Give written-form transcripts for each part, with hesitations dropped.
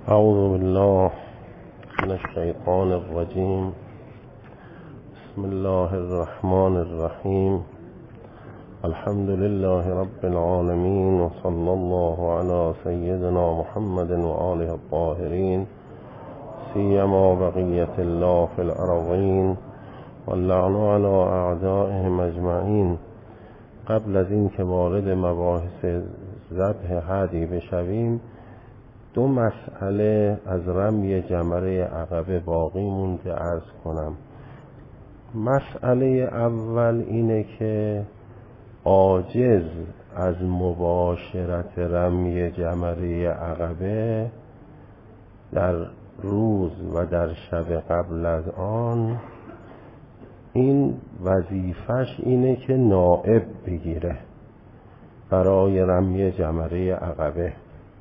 أعوذ بالله من الشيطان الرجيم. بسم الله الرحمن الرحيم. الحمد لله رب العالمين، وصلى الله على سيدنا محمد وآله الطاهرين، سيما بقية الله في الأرضين، واللعن على أعدائهم أجمعين. قبل از این که وارد مباحث ذبح هدی بشویم، دو مسئله از رمی جمره عقبه باقی مونده عرض کنم. مسئله اول اینه که عاجز از مباشرت رمی جمره عقبه در روز و در شب قبل از آن، این وظیفش اینه که نائب بگیره برای رمی جمره عقبه.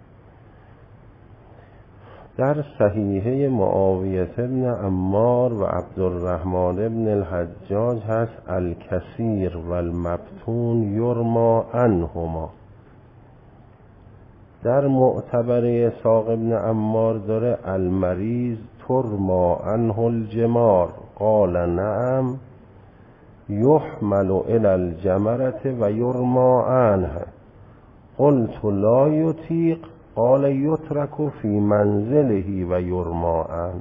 در صحیحه معاویه بن عمار و عبدالرحمن بن الحجاج هست الکثیر و المبتون یرما عنهما. در معتبر اسحاق بن عمار داره المریض ترما عنه الجمار، قال نعم یحمل الی الجمرة و یرما عنه، قلت لا یطیق، قال یترک فی منزله و یرما عنه.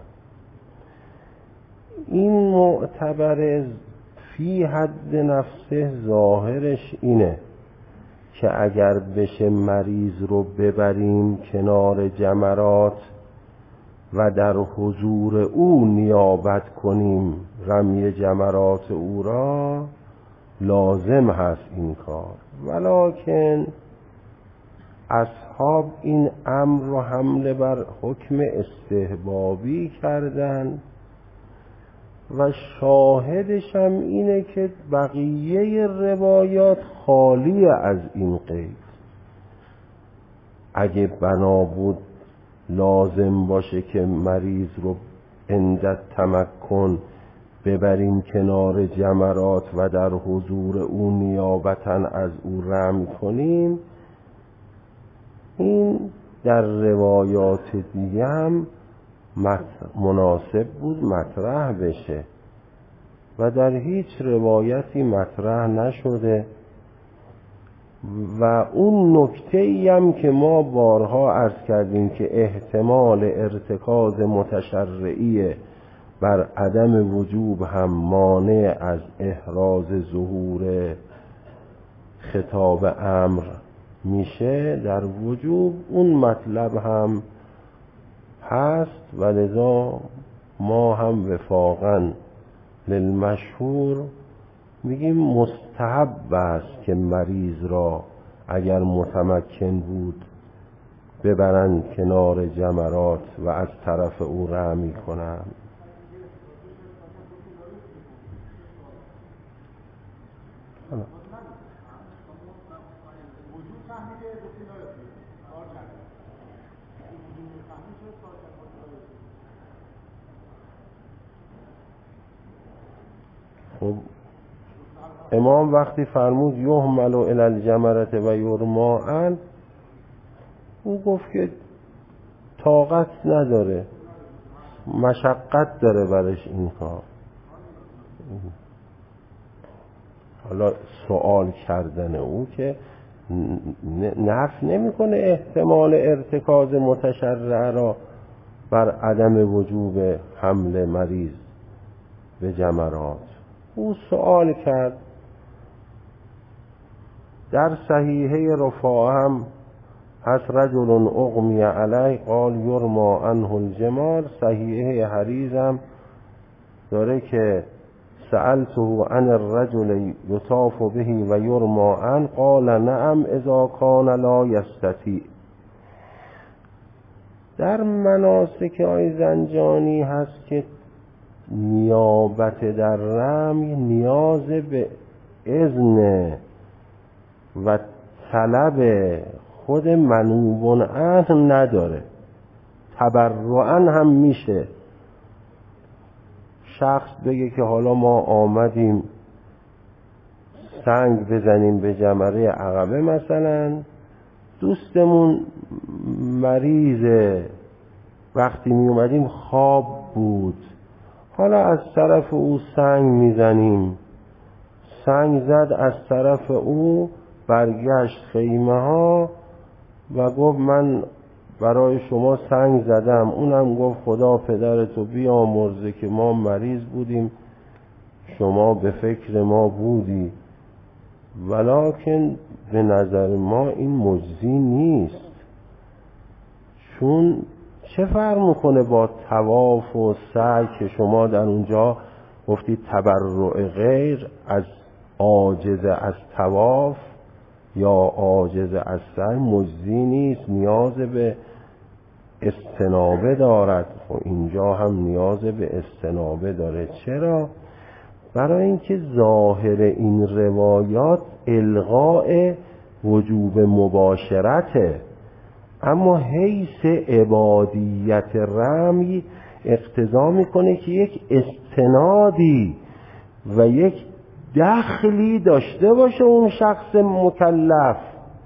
این معتبر فی حد نفسه ظاهرش اینه که اگر بشه مریض رو ببریم کنار جمرات و در حضور او نیابت کنیم رمی جمرات او را، لازم هست این کار. ولکن اصحاب این امر رو حمله بر حکم استحبابی کردن و شاهدش هم اینه که بقیه روایات خالی از این قید. اگه بنا بود لازم باشه که مریض رو عند تمکن ببریم کنار جمرات و در حضور او نیابتا از او رمی کنیم، این در روایات دیگه هم مناسب بود مطرح بشه و در هیچ روایتی مطرح نشده. و اون نکته‌ای هم که ما بارها عرض کردیم که احتمال ارتکاز متشرعی بر عدم وجوب هم مانع از احراز ظهور خطاب امر میشه، در وجوب اون مطلب هم هست و لذا ما هم وفاقا للمشهور میگیم مستحب است که مریض را اگر متمکن بود ببرند کنار جمرات و از طرف او رمی کنند. خب امام وقتی فرمود یحمل الی الجمرة و یرما عنه، او گفت که طاقت نداره، مشقت داره برش این کار. حالا سوال کردن او که نفی نمیکنه احتمال ارتکاز متشرع را بر عدم وجوب حمل مریض به جمرات. او سوال کرد. در صحیحه رفاعه هم هست رجل اغمی علیه قال یرما عنه الجمار. صحیحه حریز هم داره که سألته عن الرجل یطاف به و یرما عنه قال نعم اذا کان لا یستطیع. در مناسک آی زنجانی هست که نیابت در رمی نیاز به اذن و طلب خود منوب عنه نداره، تبرعاً هم میشه. شخص بگه که حالا ما آمدیم سنگ بزنیم به جمره عقبه، مثلا دوستمون مریضه وقتی می اومدیم خواب بود، حالا از طرف او سنگ میزنیم. سنگ زد از طرف او، برگشت خیمه ها و گفت من برای شما سنگ زدم. اونم گفت خدا پدرتو بیامرزه که ما مریض بودیم، شما به فکر ما بودی. ولکن به نظر ما این مجزی نیست، چون چه فرق میکنه با طواف و سعی که شما در اونجا گفتید تبرع غیر از عاجز از طواف یا عاجز از سعی مجزی نیست، نیاز به استنابه دارد. خب اینجا هم نیاز به استنابه داره. چرا؟ برای اینکه ظاهر این روایات الغاء وجوب مباشرته، اما حیث عبادیت رمی اقتضا میکنه که یک استنادی و یک دخلی داشته باشه اون شخص مکلف.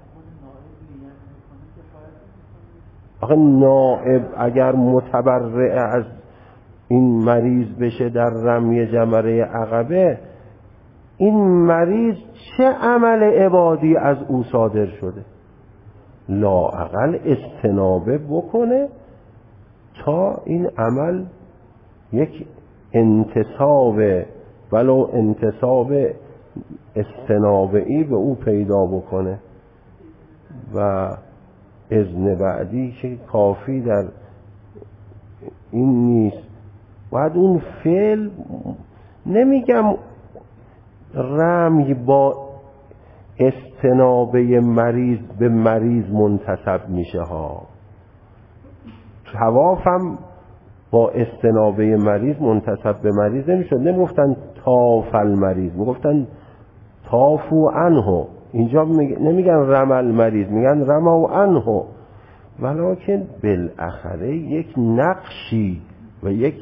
آخه نائب اگر متبرع از این مریض بشه در رمی جمره عقبه، این مریض چه عمل عبادی از او صادر شده؟ لااقل استنابه بکنه تا این عمل یک انتصاب ولو انتصاب استنابه‌ای به او پیدا بکنه و اذن بعدی که کافی در این نیست. باید اون فعل، نمیگم رمی با استنابه مریض به مریض منتسب میشه ها، توافم با استنابه مریض منتسب به مریض نمیشد. نمیگفتن طاف المریض، میگفتن طافو عنه. اینجا نمیگن رمل مریض، میگن رمو عنه. ولکن بالاخره یک نقشی و یک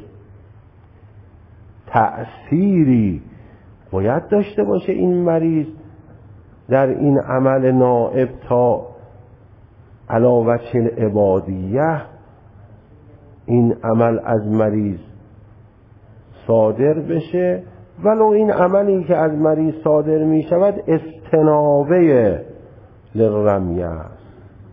تأثیری باید داشته باشه این مریض در این عمل نائب تا علی وجه العبادیه این عمل از مریض صادر بشه، ولو این عملی که از مریض صادر می شود استنابه للرمیه است.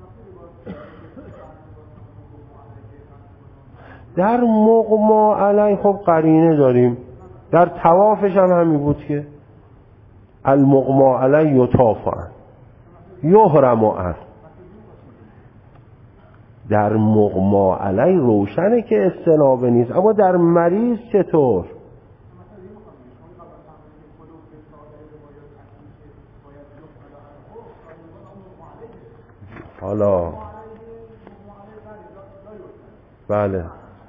در مغما علی خب قرینه داریم، در طوافش هم همین بود که المغما علی یطاف عنه یحرم عنه. در مغما علی روشنه که استنابه نیست، اما در مریض چطور؟ حالا بله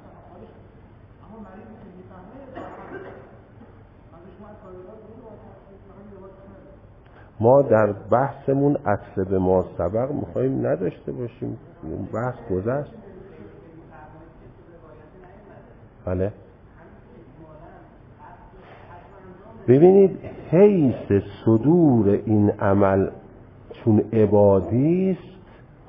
ما در بحثمون عکس به ما سبق میخواییم نداشته باشیم، اون بحث گذشت. بله ببینید حیث صدور این عمل چون عبادی است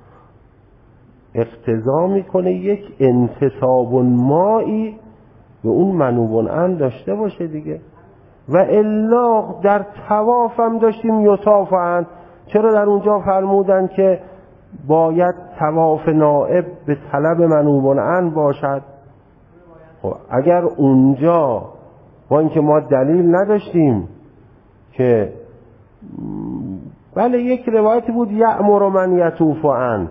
اقتضا میکنه یک انتصاب مایی به اون منوبون ان داشته باشه دیگه. و الا در طواف هم داشتیم یطاف عنه. چرا در اونجا فرمودن که باید طواف نائب به طلب منوبون ان باشد؟ خب اگر اونجا با اینکه ما دلیل نداشتیم که بله یک روایتی بود یأمر من یطوف عنه،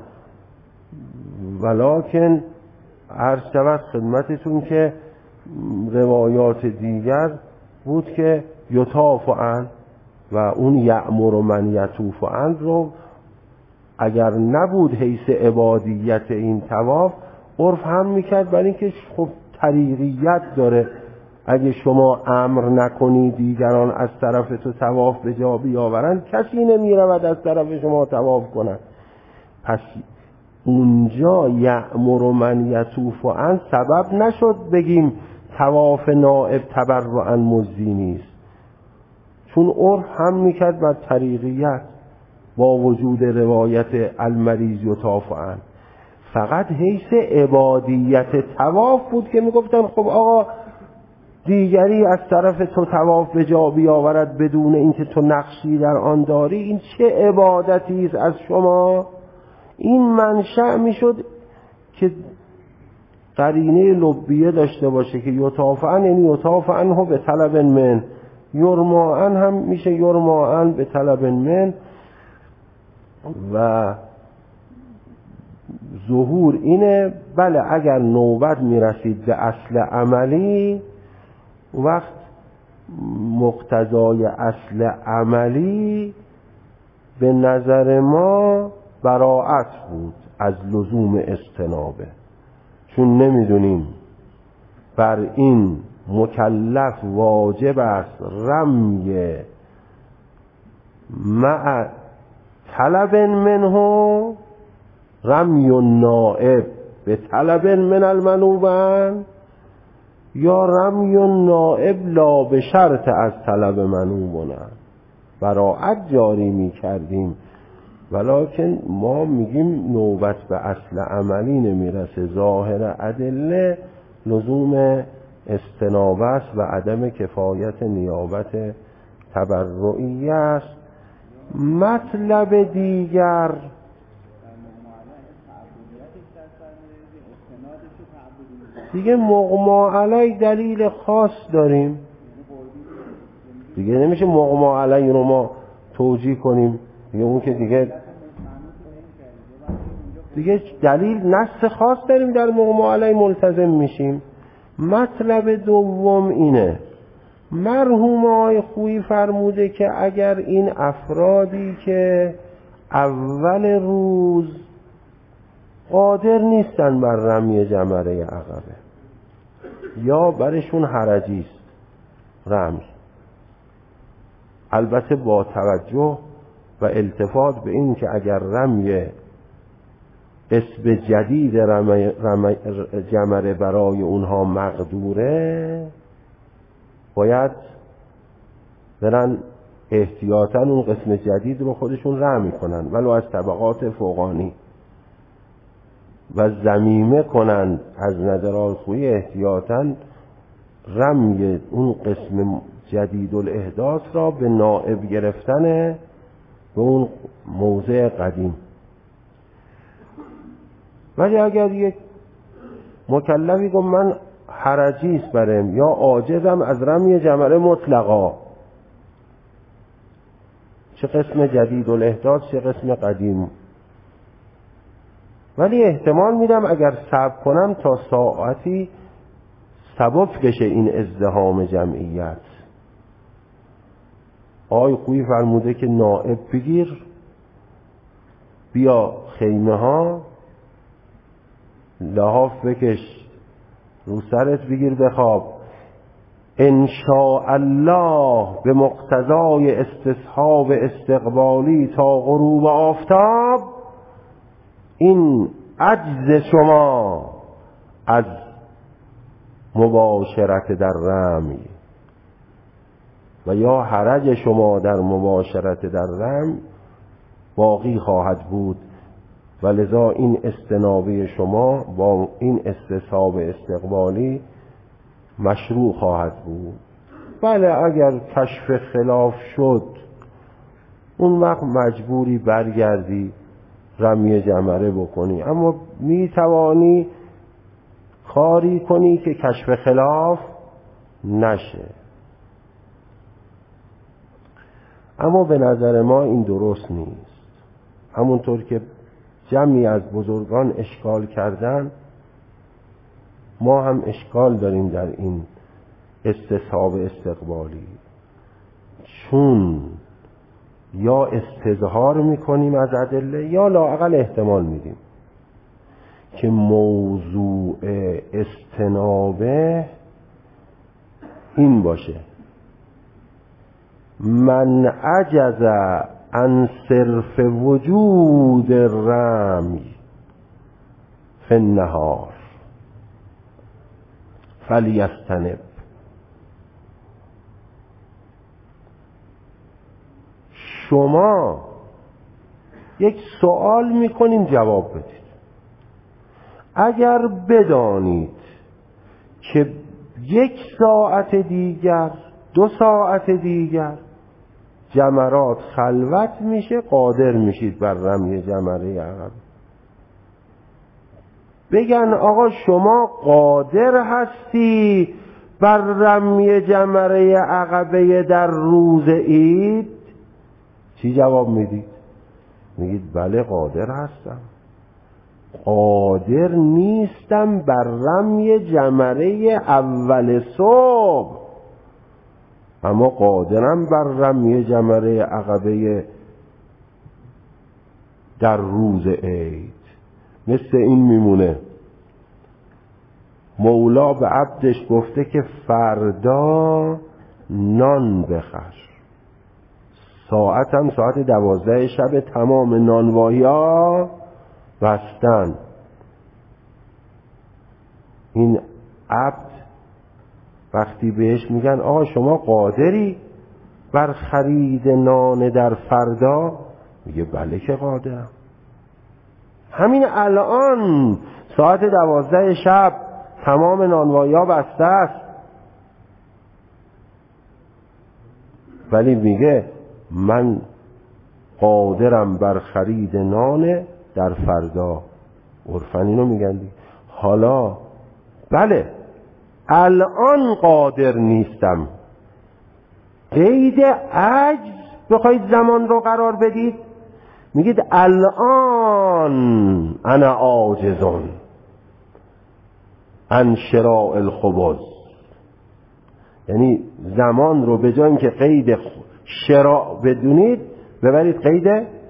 ولکن عرض شود خدمتتون که روایات دیگر بود که یطاف عنه و اون یأمر من یطوف عنه رو اگر نبود حیث عبادیت این طواف عرف هم میکرد، برای اینکه خب طریقیت داره. اگه شما امر نکنی دیگران از طرف تو طواف به جا بیاورند، کسی نمیرود از طرف شما طواف کنند. پس اونجا یأمر من یطوف عنه سبب نشد بگیم طواف نائب تبرعا مجزی نیست، چون عرف هم میکرد بر طریقیت با وجود روایت المریض یطاف عنه. فقط حیث عبادیت طواف بود که میگفتن خب آقا دیگری از طرف تو طواف به جا بیاورد بدون اینکه تو نقشی در آن داری، این چه عبادتی است از شما؟ این منشأ میشد که قرینه لبیه داشته باشه که یطافعن، یعنی یطافعنه به طلب من، یرماعن هم میشه یرماعن به طلب من. و ظهور اینه. بله اگر نوبت میرسید به اصل عملی، وقت مقتضای اصل عملی به نظر ما براءت بود از لزوم استنابه، چون نمیدونیم بر این مکلف واجب است رمی مع طلب منه، رمی النائب به طلب من المنوبن، یا رمی النائب لا به شرط از طلب منوبن. براءت جاری می کردیم، ولکن ما میگیم نوبت به اصل عملی نمیرسه. ظاهر ادله لزوم استنابه است و عدم کفایت نیابت تبرعی است. مطلب دیگر دیگه مغما علی دلیل خاص داریم دیگه، نمیشه مغما علی رو ما توجیه کنیم دیگه، اون که دیگه دلیل نص خاص داریم در مغما علی ملتزم میشیم. مطلب دوم اینه، مرحوم آقای خویی فرموده که اگر این افرادی که اول روز قادر نیستن بر رمی جمره عقبه یا برشون حرجی است رمی، البته با توجه و التفات به این که اگر رمی اسم جدید جمره برای اونها مقدوره، باید برن احتیاطاً اون قسم جدید رو خودشون رمی کنن ولو از طبقات فوقانی و ضمیمه کنن از نظر خویی احتیاطاً رمی اون قسم جدید الاحداث را به نائب گرفتن به اون موضع قدیم. ولی اگر یک مکلفی گفت من حرجیست برم یا عاجزم از رمی جمره مطلقا، چه قسم جدید الاحداث چه قسم قدیم، ولی احتمال میدم اگر صبر کنم تا ساعتی سبک بشه این ازدحام جمعیت. آقای خویی فرموده که نائب بگیر، بیا خیمه ها لحاف بکش رو سرت بگیر بخواب، ان شاء الله به مقتضای استصحاب استقبالی تا غروب آفتاب این عجز شما از مباشرت در رمی و یا حرج شما در مباشرت در رمی باقی خواهد بود و لذا این استنابه شما با این استصحاب استقبالی مشروع خواهد بود. بله اگر کشف خلاف شد اون وقت مجبوری برگردی رمی جمره بکنی، اما می توانی کاری کنی که کشف خلاف نشه. اما به نظر ما این درست نیست. همونطور که جمعی از بزرگان اشکال کردن، ما هم اشکال داریم در این استصحاب استقبالی، چون یا استظهار میکنیم از ادله یا لااقل احتمال میدیم که موضوع استنابه این باشه: من عجز عن صرف وجود الرمی فی النهار فلیستنب. شما یک سوال میکنیم جواب بدید. اگر بدانید که 1 ساعت دیگر 2 ساعت دیگر جمرات خلوت میشه، قادر میشید بر رمی جمره عقبه. بگن آقا شما قادر هستی بر رمی جمره عقبه در روز عید؟ چی جواب میدید؟ میگید بله قادر هستم. قادر نیستم بر رمی جمره اول صبح، اما قادرم بر رمی جمره عقبه در روز عید. مثل این میمونه مولا به عبدش گفته که فردا نان بخر، ساعتم ساعت 12 شب، تمام نانوایی ها بستن. این عبد وقتی بهش میگن آقا شما قادری بر خرید نان در فردا؟ میگه بله که قادرم، همین الان ساعت 12 شب تمام نانوایی ها بسته است. ولی میگه من قادرم بر خرید نان در فردا. عرفاً اینو میگن دی. حالا بله الان قادر نیستم، قید عجز بخواید زمان رو قرار بدید، میگید الان انا عاجزون عن شراء الخبز. یعنی زمان رو به جای اینکه قید شراء بدونید ببرید قید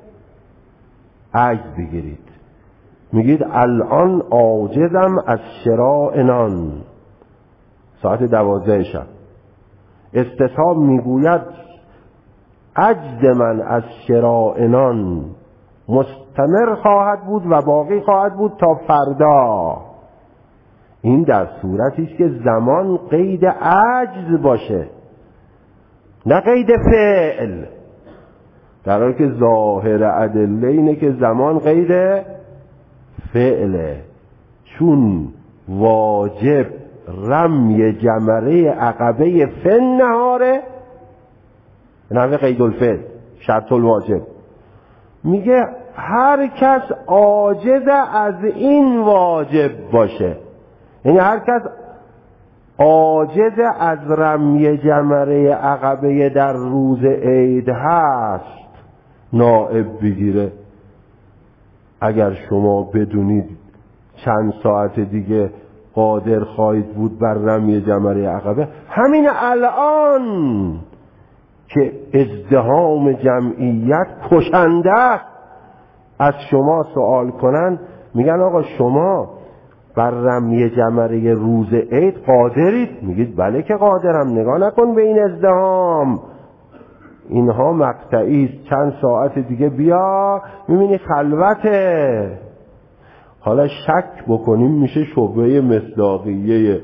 عجز بگیرید. میگید الان عاجزم از شراء نان، ساعت 12 شب. استصحاب میگوید عجز من از شراء نان مستمر خواهد بود و باقی خواهد بود تا فردا. این در صورتی است که زمان قید عجز باشه نه قید فعل، در حالی که ظاهر ادله اینه که زمان قید فعله، چون واجب رمی جمره عقبه فن نهاره، نحوه قید الفعل شرط الواجب. میگه هر کس عاجز از این واجب باشه، یعنی هر کس عاجز از رمی جمره عقبه در روز عید هست نائب بگیره. اگر شما بدونید چند ساعت دیگه قادر خواهید بود بر رمی جمره عقبه، همین الان که ازدحام جمعیت کشنده است از شما سوال کنن، میگن آقا شما بر رمی جمره روز عید قادرید؟ میگید بله که قادرم. نگاه نکن به این ازدحام، اینها مقطعی است، چند ساعت دیگه بیا میبینی خلوته. حالا شک بکنیم میشه شبهه مصداقیه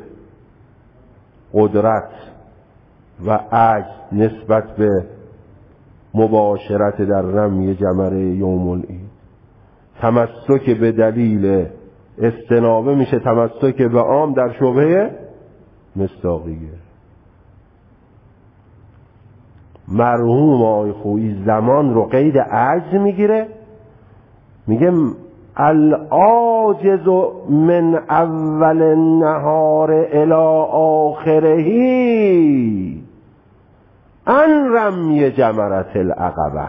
قدرت و عجز نسبت به مباشرت در رمی جمره یوم العید. تمسک به دلیل استنابه میشه تمسک به عام در شبهه مصداقیه. مرحوم آقای خویی زمان رو قید عجز میگیره، میگه العاجز من اول النهار الى آخرهی ان رمی جمرت العقبه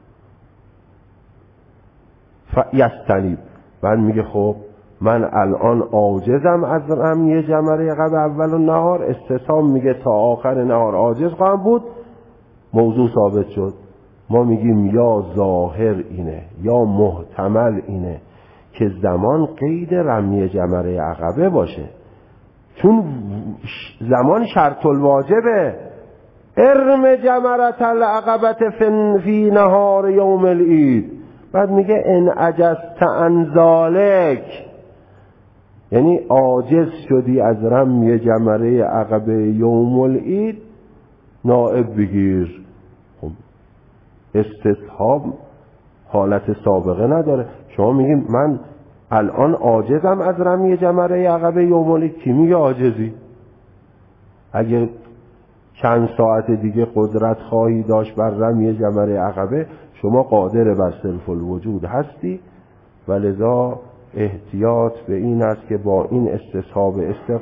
یستنیب. من میگه خب من الان عاجزم از رمی جمره عقبه اول النهار، استصحاب میگه تا آخر نهار عاجز خواهم بود، موضوع ثابت شد. ما میگیم یا ظاهر اینه یا محتمل اینه که زمان قید رمی جمره عقبه باشه، چون زمان شرط الواجبه. ارم جمرت العقبه فی نهار یوم العید. بعد میگه ان عجزت عن ذلک، یعنی عاجز شدی از رمی جمره عقبه یوم العید نائب بگیر. خب استصحاب حالت سابقه نداره. شما میگیم من الان عاجزم از رمی جمره عقبه یوم کی میگه عاجزی؟ اگه چند ساعت دیگه قدرت خواهی داشت بر رمی جمره عقبه، شما قادر بر سلف الوجود هستی. ولذا احتیاط به این است که با این استصحاب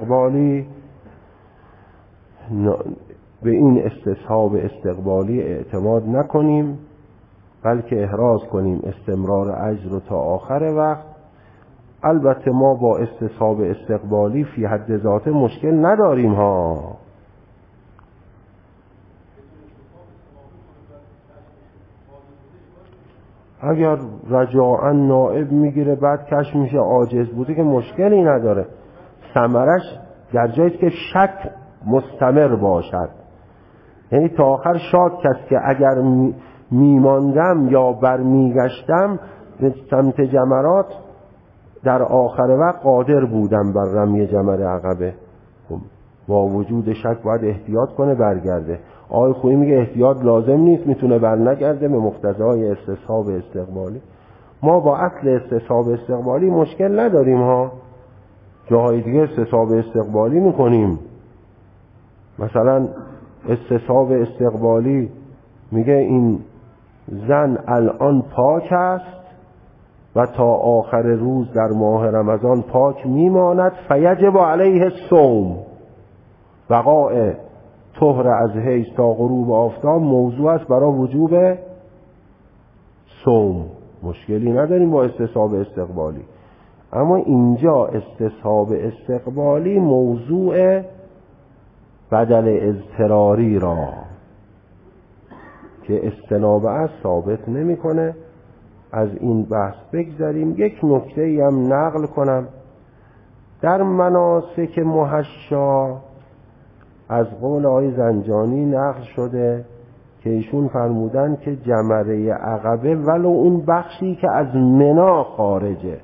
استقبالی اعتماد نکنیم، بلکه احراز کنیم استمرار اجر رو تا آخر وقت. البته ما با استصحاب استقبالی فی حد ذاته مشکل نداریم ها. اگر رجاعا نائب میگیره بعد کش میشه عاجز بوده که مشکلی نداره. ثمرش در جایی که شک مستمر باشد، یعنی تا آخر شاد کس که اگر میماندم یا برمیگشتم به سمت جمرات در آخر وقت قادر بودم بر رمی جمر عقبه. با وجود شک باید احتیاط کنه برگرده. آقای خویی میگه احتیاط لازم نیست، میتونه برنگرده به مقتضای استصحاب استقبالی. ما با اصل استصحاب استقبالی مشکل نداریم ها. جاهای دیگه استصحاب استقبالی میکنیم. مثلا استصحاب استقبالی میگه این زن الان پاک است و تا آخر روز در ماه رمضان پاک میماند، فیجب علیه الصوم. بقاء طهر از حیض تا غروب آفتاب موضوع است برای وجوب صوم. مشکلی نداریم با استصحاب استقبالی. اما اینجا استصحاب استقبالی موضوع بدل اضطراری را که استنابه است ثابت نمی‌کنه. از این بحث بگذاریم. یک نکته‌ای هم نقل کنم. در مناسک محشا از قول آقای زنجانی نقل شده که ایشون فرمودن که جمره عقبه ولو اون بخشی که از منا خارجه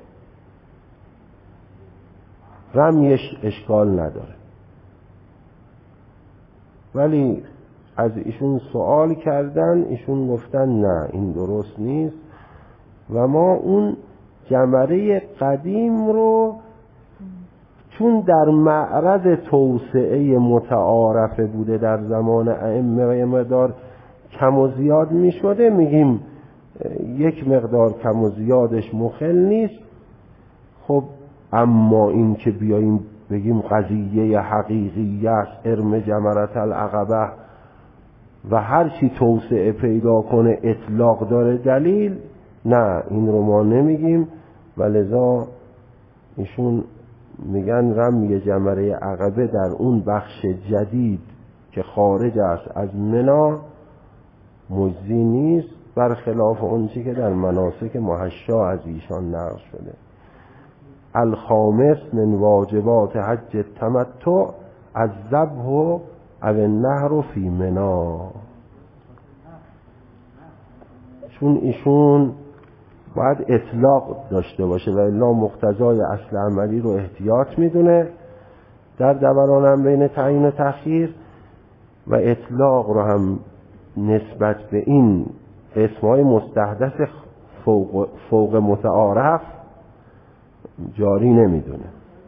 رمیش اشکال نداره، ولی از ایشون سوال کردن، ایشون گفتن نه این درست نیست و ما اون جمره قدیم رو چون در معرض توسعه متعارفه بوده در زمان ائمه و یه مقدار کم و زیاد می شده، میگیم یک مقدار کم و زیادش مخل نیست. خب اما این که بیاییم بگیم قضیه حقیقی است ارم جمرت العقبه و هر چی توسعه پیدا کنه اطلاق داره دلیل، نه این رو ما نمیگیم. ولذا ایشون میگن رمی جمره عقبه در اون بخش جدید که خارج است از منا مجزی نیست، برخلاف اون چی که در مناسک محشا از ایشان نقل شده. الخامس من واجبات حج التمتع الذبح او النحر فی منا. چون ایشون باید اطلاق داشته باشه و الا مقتضای اصل عملی رو احتیاط میدونه در دورانم بین تعیین و تأخیر، و اطلاق رو هم نسبت به این اسمای مستحدث فوق متعارف جاری نمیدونه.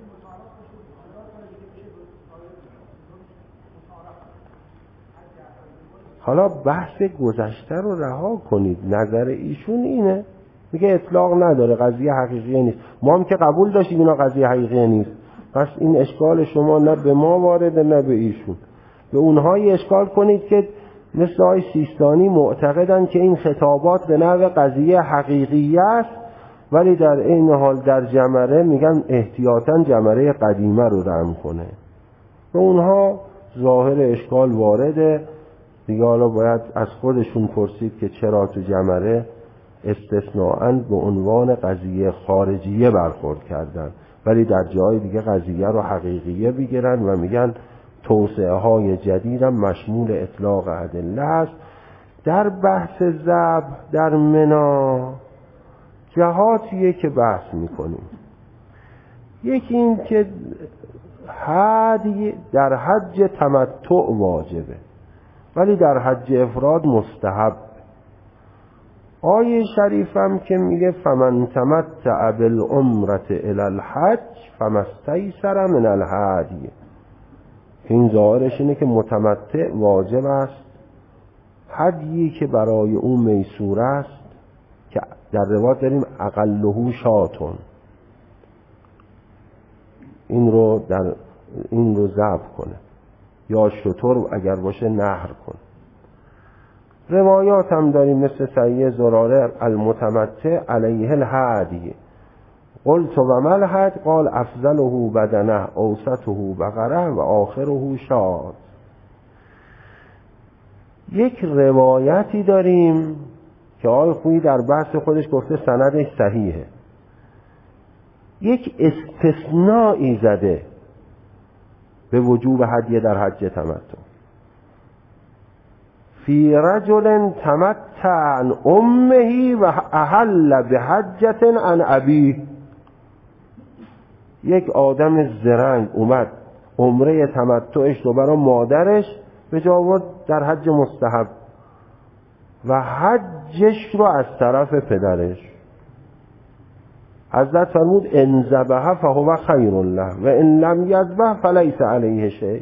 حالا بحث گذشته رو رها کنید. نظر ایشون اینه، میگه اطلاق نداره، قضیه حقیقی نیست. ما هم که قبول داشتیم اینا قضیه حقیقی نیست، پس این اشکال شما نه به ما وارده نه به ایشون. به اونهایی اشکال کنید که مثل آقای سیستانی معتقدن که این خطابات به نوع قضیه حقیقی است، ولی در این حال در جمره میگن احتیاطاً جمره قدیمه رو رم کنه. به اونها ظاهر اشکال وارده دیگه. حالا باید از خودشون پرسید که چرا تو جمره استثناءً به عنوان قضیه خارجیه برخورد کردن، ولی در جای دیگه قضیه رو حقیقیه بگیرن و میگن توسعه های جدیدم مشمول اطلاق ادله است. در بحث ذبح در منا جهاتیه که بحث میکنیم. یکی این که هدی در حج تمتع واجبه ولی در حج افراد مستحب. آیه شریفم که میگه فمن تمتع بالعمرة الی الحج فمستیسر من الهدی، این ظاهرش اینه که متمتع واجب است، هدیی که برای اون میسور است که در روایت داریم اقله شاتون، این رو ذبح کنه یا شتر اگر باشه نحر کنه. روایات هم داریم مثل صحیح زراره المتمتع علیه الهدی، قلت و ما الهدی قال افضله بدنه اوسطه بقره و آخره شاة. یک روایتی داریم که آقای خویی در بحث خودش گفته سندش صحیحه، یک استثنایی زده به وجوب هدیه در حج تمتع، فی رجل تمتع عن امه و احل بحجة عن ابیه. یک آدم زرنگ اومد عمره تمتعش رو برای مادرش به جا آورد در حج مستحب و حجش رو از طرف پدرش. حضرت فرمود ان ذبح فهو خیر له و ان لم یذبح فلیس علیه شیء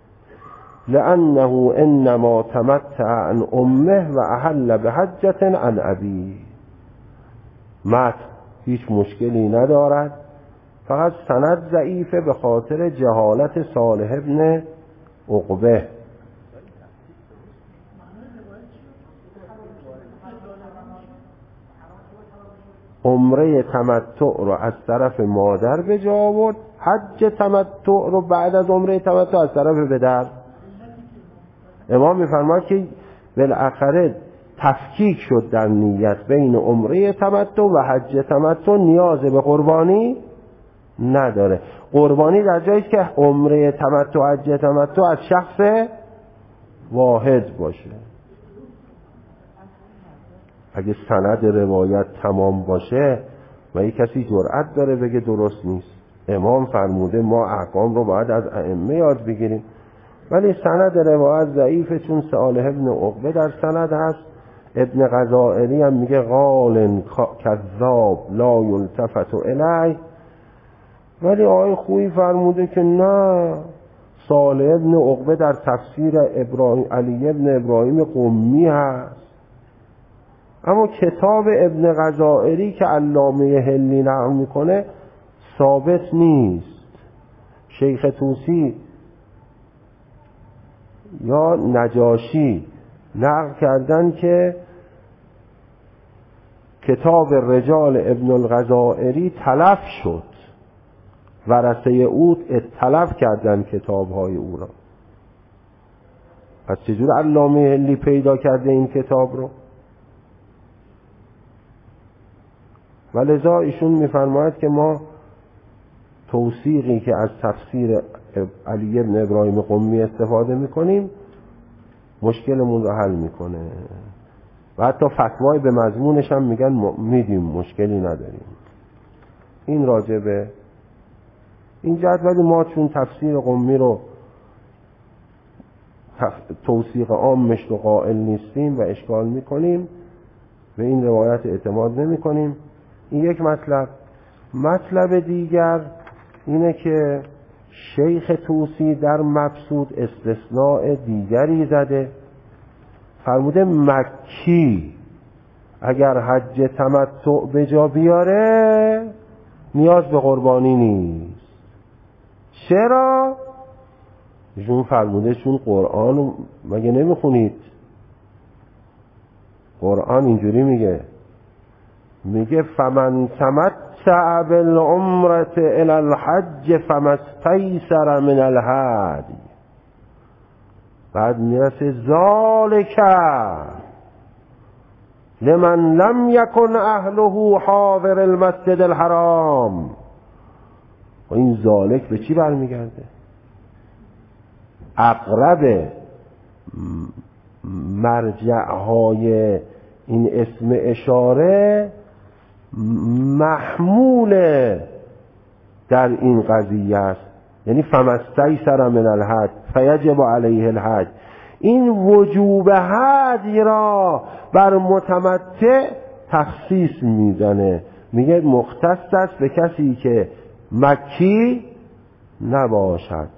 لانه انما تمتع عن امه و احل بحجة عن ابیه. متن هیچ مشکلی ندارد، فقط سند ضعیفه به خاطر جهالت صالح ابن عقبه. عمره تمتع رو از طرف مادر به جا آورد، حج تمتع رو بعد از عمره تمتع از طرف پدر. امام میفرماید که بالاخره تفکیک شد در نیت بین عمره تمتع و حج تمتع، نیاز به قربانی نداره. قربانی در جایی است که عمره تمتع و حج تمتع از شخص واحد باشه. اگه سند روایت تمام باشه و یک کسی جرأت داره بگه درست نیست، امام فرموده ما احکام رو باید از ائمه یاد بگیریم، ولی سند روایت ضعیفه چون صالح ابن عقبه در سند هست. ابن غزائری هم میگه قال کذاب لا یلتفت الیه، ولی آقای خویی فرموده که نه، صالح ابن عقبه در تفسیر علی ابن ابراهیم قمی هست. اما کتاب ابن غزائری که علامه هلی نقل میکنه ثابت نیست. شیخ طوسی یا نجاشی نقل کردن که کتاب رجال ابن الغزائری تلف شد، ورثه او تلف کردن کتاب‌های او را. پس چجور علامه هلی پیدا کرده این کتاب رو؟ ولذا ایشون میفرماید که ما توثیقی که از تفسیر علی ابن ابراهیم قمی استفاده میکنیم مشکلمون رو حل میکنه و حتی فتوای به مضمونش هم میگن میدیم، مشکلی نداریم. این راجبه این جهت. ولی ما چون تفسیر قمی رو توثیق عامش رو قائل نیستیم و اشکال میکنیم، به این روایت اعتماد نمیکنیم. این یک مطلب. مطلب دیگر اینه که شیخ طوسی در مبسوط استثناء دیگری زده، فرموده مکی اگر حج تمتع به جا بیاره نیاز به قربانی نیست. چرا؟ ایشون فرموده چون قرآن مگه نمیخونید؟ قرآن اینجوری میگه فمن تمتع بالعمرة الى الحج فمستیسر من الهدی، بعد میرسه ذالک لمن لم یکن اهله حاضر المسجد الحرام. و این ذالک به چی برمیگرده؟ اقرب مرجعهای این اسم اشاره محمول در این قضیه است، یعنی فمستیسر من الحج فیجب علیه الحج. این وجوب حج را بر متمتع تخصیص میزنه، میگه مختص است به کسی که مکی نباشد.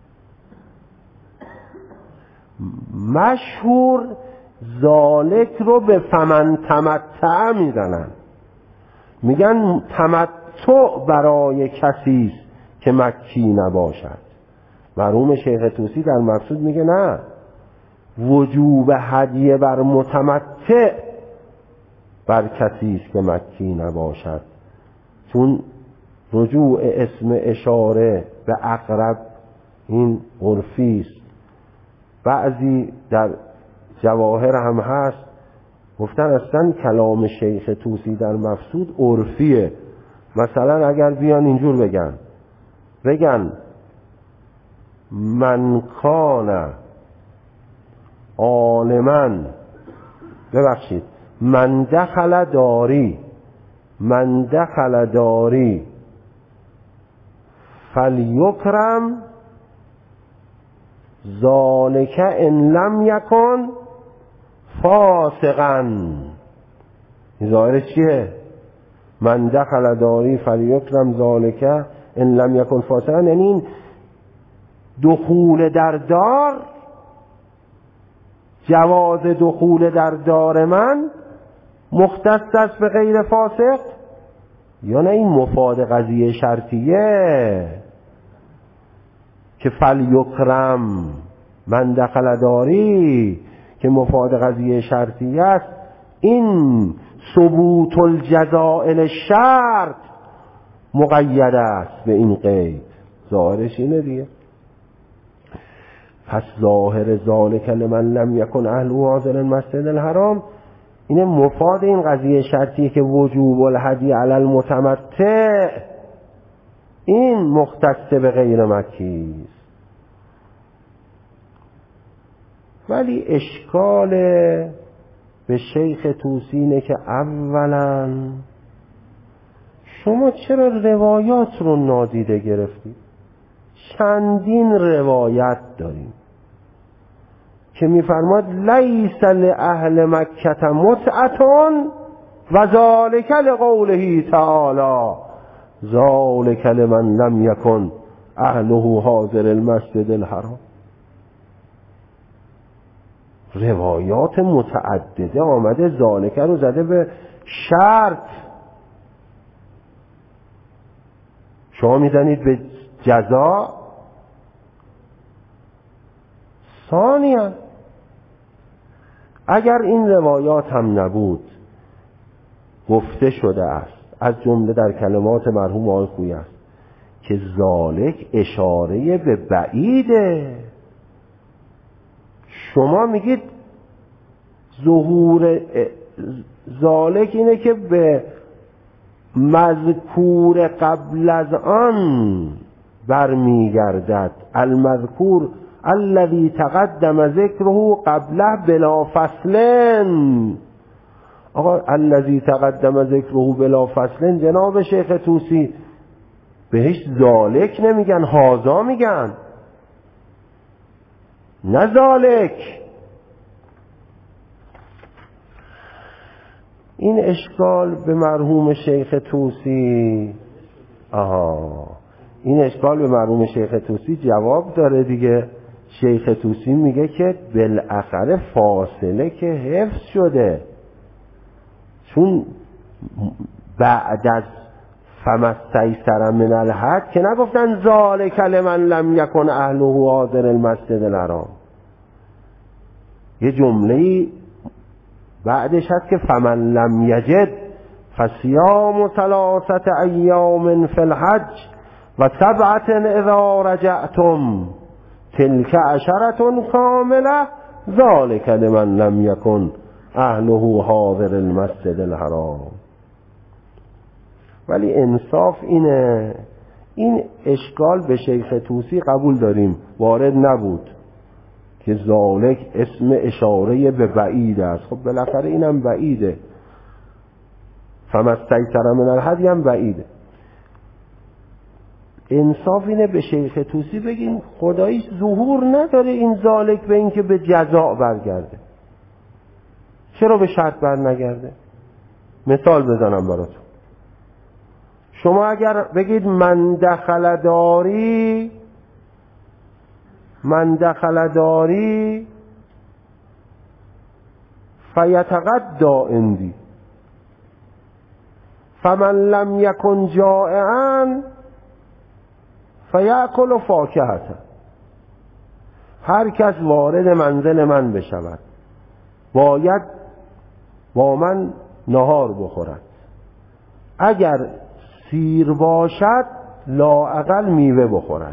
مشهور ذالک رو به فمن تمتع میزنن، میگن تمتع برای کسی است که مکی نباشد. مرحوم شیخ طوسی در مقصود میگه نه، وجوب هدیه بر متمتع بر کسی است که مکی نباشد، چون رجوع اسم اشاره به اقرب این عرفی است. بعضی در جواهر هم هست گفتن اصلا کلام شیخ طوسی در مقصود عرفیه. مثلا اگر بیان اینجور بگن من کان عالما، ببخشید، من دخل داری فلیکرم ذالک ان لم یکن فاسقا. ظاهرش چیه؟ من دخل داری فلیکرم ذالک ان لم یکن فاسقا، یعنی این دخول در دار، جواز دخول در دار من مختص است به غیر فاسق، یا نه این مفاد قضیه شرطیه که فلیکرم من دخل داری که مفاد قضیه شرطیه است، این ثبوت الجزاء الشرط مقید است به این قید. ظاهرش اینه دیگه. پس ظاهر ذالک لمن لم یکن اهله حاضر المسجد الحرام، این مفاد این قضیه شرطیه که وجوب الهدی علی المتمتع این مختص به غیر مکی است. ولی اشکال به شیخ طوسی اینه که اولا شما چرا روایات رو نادیده گرفتید؟ چندین روایت داریم که میفرماد لیس لأهل مکة متعتون و ذالک لقوله تعالی ذالک لمن لم یکن اهله حاضر المسجد الحرام. روایات متعدده آمده ذالک رو زده به شرط، شما میزنید به جزا. ثانیا اگر این روایات هم نبود، گفته شده است از جمله در کلمات مرحوم آقای خویی است که ذالک اشاره به بعیده. شما میگید ظهور ذالک اینه که به مذکور قبل از آن برمیگردد، المذکور الذي تقدم ذکره قبله بلا فصلن. آقا الذي تقدم ذکره بلا فصلن جناب شیخ طوسی بهش ذالک نمیگن، هازا میگن، نه ذالک. این اشکال به مرحوم شیخ طوسی این اشکال به مرحوم شیخ طوسی جواب داره دیگه. شیخ طوسی میگه که بالاخره فاصله که حفظ شده، چون بعد از فمستیسر من الحج که نگفتن ذالک لمن لم یکن اهله حاضر المسجد الحرام، یه جمله بعدش هست که فمن لم یجد فصیام 3 ایام فی الحج و 7 اذا رجعتم تلک 10 کامله ذالک لمن لم یکن اهله حاضر المسجد الحرام. ولی انصاف اینه، این اشکال به شیخ طوسی قبول داریم وارد نبود که ذالک اسم اشاره به بعید است. خب بالاخره اینم بعیده، فمستیسر من الهدی هم بعیده. انصاف اینه به شیخ طوسی بگیم خداییش ظهور نداره این ذالک به این که به جزا برگرده، چرا به شرط بر نگرده؟ مثال بزنم براتون. شما اگر بگید من دخل داری فیتغدی عندی فمن لم یکن جائعا فیأکل فاکهة. هر کس وارد منزل من بشود باید با من نهار بخورد، اگر سیر باشد لااقل میوه بخورد.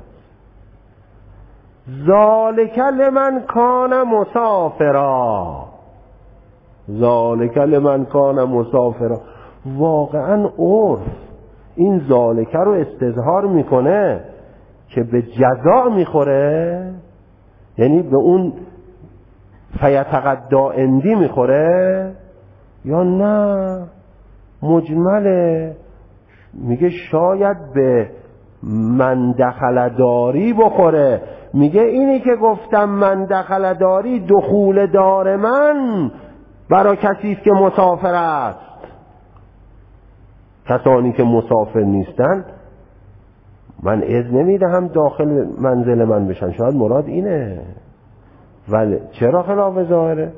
ذالک لمن کان مسافرا. ذالک لمن کان مسافرا. واقعا عرف این ذالک رو استظهار میکنه که به جزا میخوره، یعنی به اون فیتغدی عندی میخوره، یا نه مجمله. میگه شاید به من دخل داری بخوره. میگه اینی که گفتم من دخل داری دخول دار من برای کسی است که مسافر است. کسانی که مسافر نیستن من اذن نمیدهم داخل منزل من بشن. شاید مراد اینه، ولی چرا خلاف ظاهره؟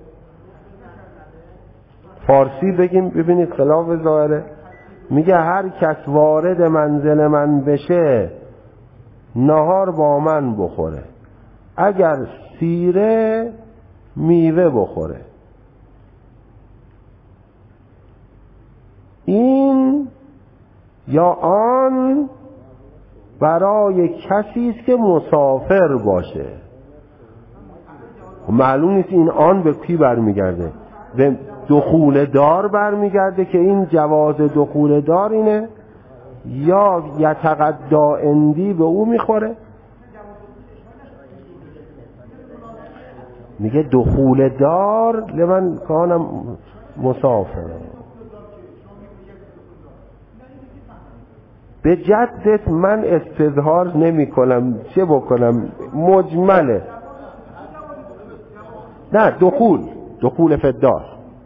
فارسی بگیم ببینید خلاف ظاهره. میگه هر کس وارد منزل من بشه نهار با من بخوره، اگر سیره میوه بخوره. این یا آن برای کسی است که مسافر باشه. معلوم نیست این آن به کی برمیگرده، به دخول دار برمیگرده که این جواز دخول دار اینه، یا یتغدی عندی به او میخوره. میگه دخول دار لمن کان مسافر. به جدت من استظهار نمی کنم، چه بکنم؟ مجمله. نه دخول فدار.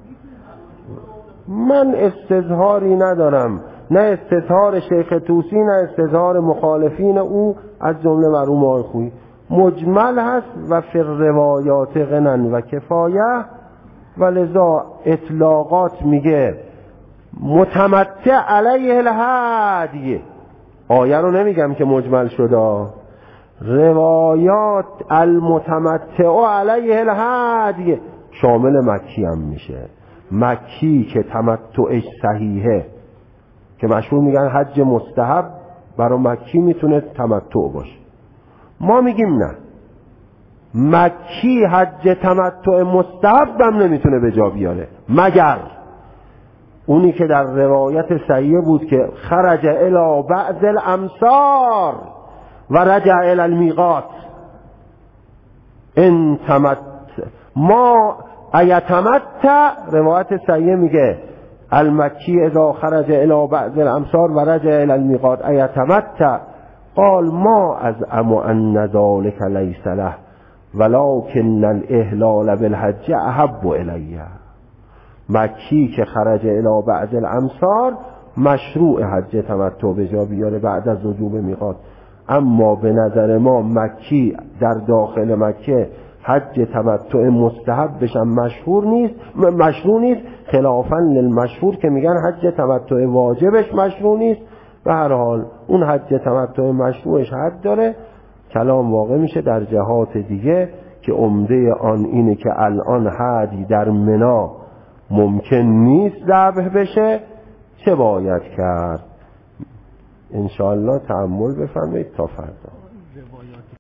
من استظهاری ندارم، نه استظهار شیخ طوسی نه استظهار مخالفین او از جمله مرحوم آقای خویی. مجمل هست و فی روایات غنن و کفایه، و لذا اطلاقات میگه متمتع علیه الهدی. آیه رو نمیگم که مجمل شده. روایات المتمتع علیه الهدی شامل مکی هم میشه. مکی که تمتعش صحیحه، که مشهور میگن حج مستحب برای مکی میتونه تمتع باشه. ما میگیم نه، مکی حج تمتع مستحب هم نمیتونه به جا بیاره، مگر اونی که در روایت صحیحه بود که خرج الی بعض الامصار و رجع الی المیقات. ان تمتع ما ایتمتع، روایت صحیحه میگه المکی اذا خرج الی بعض الامصار و رجع الی المیقات ایتمتع. قال ما از ان ذلك لیس له ولكن الاهلال بالحج احب الیه. مکی که خرج الی بعض الامصار مشروع حج تمتع به جا بیاره بعد از وجوب میقات، اما به نظر ما مکی در داخل مکه حج تمتع مستحب بشن مشروع نیست، خلافاً للمشهور که میگن حج تمتع واجبش مشروع نیست. به هر حال اون حج تمتع مشروعش حد داره. کلام واقع میشه در جهات دیگه که عمده آن اینه که الان حدی در منی ممکن نیست ذبح بشه، چه باید کرد؟ انشاءالله تأمل بفرمایید تا فردا.